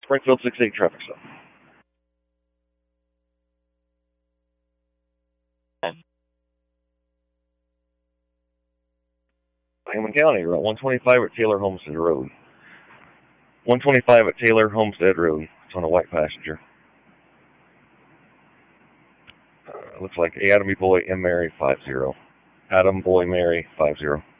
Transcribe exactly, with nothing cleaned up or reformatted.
Springfield six eight traffic stop. Hamilton County, Route one twenty-five at Taylor Homestead Road. one twenty-five at Taylor Homestead Road. It's on a white passenger. Uh, looks like Adam Boy M Mary five zero. Adam Boy Mary five zero.